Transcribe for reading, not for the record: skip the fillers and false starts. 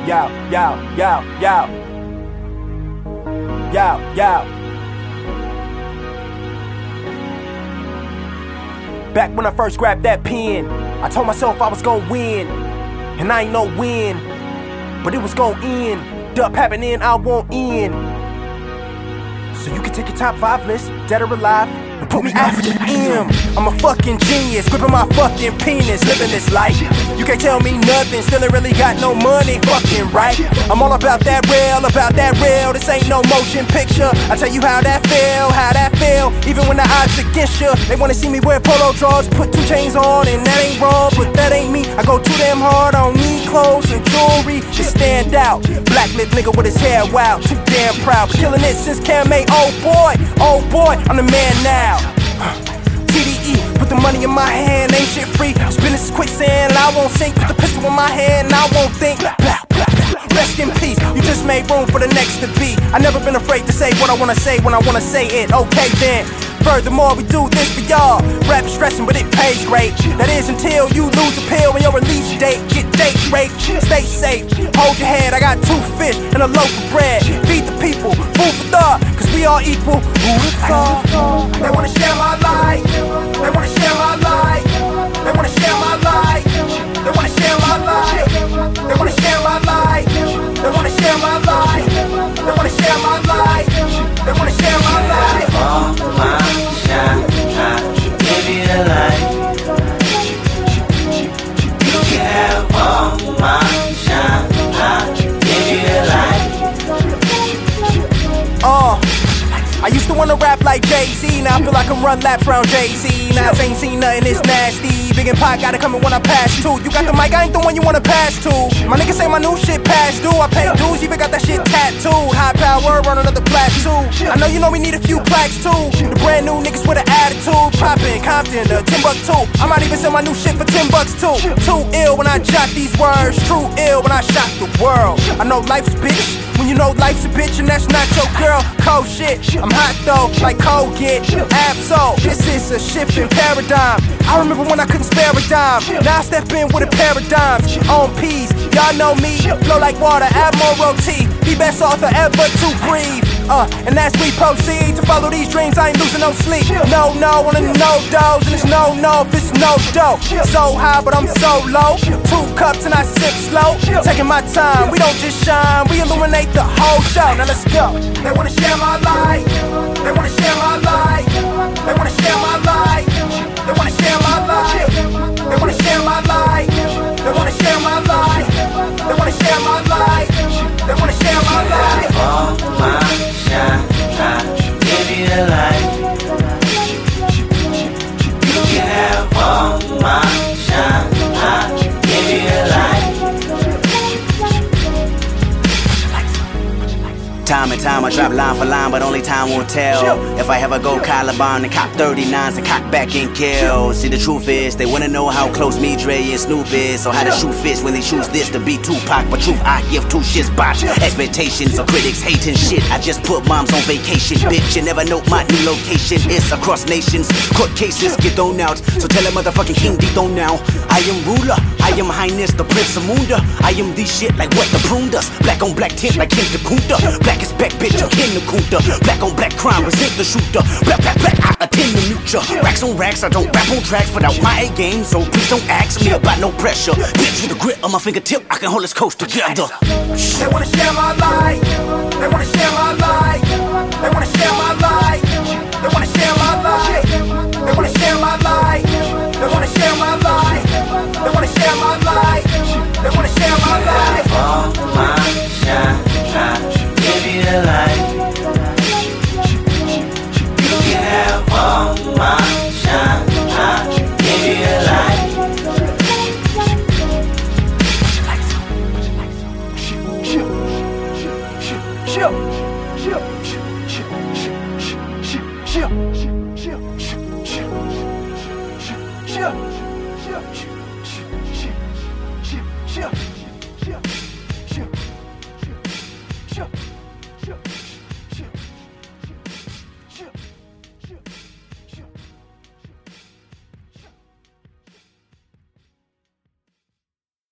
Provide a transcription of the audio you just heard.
Yo, yo, yo, yo. Yo, yo. Back when I first grabbed that pen, I told myself I was gonna win. And I ain't no win, but it was gonna end. Dup happening, I won't end. So you can take your top 5 list, dead or alive, and put me after the M. I'm a fucking genius, gripping my fucking penis, living this life. You can't tell me nothing, still ain't really got no money, fucking right. I'm all about that real, this ain't no motion picture. I tell you how that feel, even when the odds against you. They wanna see me wear polo drawers, put 2 chains on, and that ain't wrong, but that ain't me. I go too damn hard on me, clothes and jewelry to stand out. Black lip nigga with his hair wild, too damn proud, but killing it since Cam A. Oh boy, I'm the man now. TDE, put the money in my hand, ain't shit free. Spin this quicksand, I won't sink. Put the pistol in my hand, I won't think. Rest in peace, you just made room for the next to be. I never been afraid to say what I wanna say when I wanna say it. Okay then. Furthermore, we do this for y'all. Rap is stressing, but it pays great. That is until you lose a pill when your release date. Get date raped, stay safe, hold your head. I got 2 fish and a loaf of bread. Feed the people, food for thought, cause we all equal. Who would have thought? They wanna share my life. They wanna share my life. They wanna share my life. They wanna share my life. They wanna share my life. They wanna share my life. They wanna share my life. They wanna share my life. All my shine, I give you the light. You can have all my shine, I give you the light. I used to wanna rap like Jay-Z, now I feel like I can run laps around Jay-Z. Now I ain't seen nothing, it's nasty. Big and Pac got it coming when I pass too. You got the mic, I ain't the one you wanna pass to. My niggas say my new shit past due. I pay dues, even got that shit tattooed. High power, run another plateau. I know you know we need a few plaques too. The brand new niggas with an attitude. Poppin', Compton, Timbuktu. I might even sell my new shit for $10 too. Too ill when I jot these words. True ill when I shock the world. I know life's bitch. When you know life's a bitch and that's not your girl. Cold shit, I'm hot though, like cold get. Absol, this is a shift in paradigm. I remember when I couldn't spare a dime. Now I step in with a pair of dimes. On P's, y'all know me. Flow like water, Admiralty. The best author ever to breathe. And as we proceed to follow these dreams, I ain't losing no sleep. No, on the no-dos, and it's no, if it's no dough. So high, but I'm so low. 2 cups and I sip slow. Taking my time, we don't just shine, we illuminate the whole show. Now let's go. They wanna share my life. They wanna share my life. They wanna share my life. They wanna share my life. They wanna share my life. They wanna share my life. They wanna share my life. They wanna share my life. All my shine, I give you the light. You can have all my shine, I give you the light. Time and time I drop line for line, but only time won't tell. If I ever go Caliban and cop 39s and cock back and kill. See, the truth is, they wanna know how close me, Dre, and Snoop is. So how the shoe fits when they choose this to be Tupac. But truth, I give 2 shits botch. Expectations of critics hating shit. I just put moms on vacation, bitch. You never know my new location. It's across nations. Court cases get thrown out. So tell a motherfucking King D-Tho now. I am ruler, I am highness, the Prince of Munda. I am this shit like what the prune does. Black on black tint like Kim Kunta. Black is back, bitch, I'm Ken the Kunta. Black on black crime, resent the shooter. Black, I attend the muture. Racks on racks, I don't rap on tracks without my A game. So please don't ask me about no pressure. Bitch, with the grip on my fingertip, I can hold this coast together. They wanna share my life. They wanna share my life. They wanna share my life. They wanna share my life. They wanna share my life. They wanna share my life. They wanna share my life. They wanna share my life. All my shine, I give you the light. You can have all my shine, I give you the light. Chill.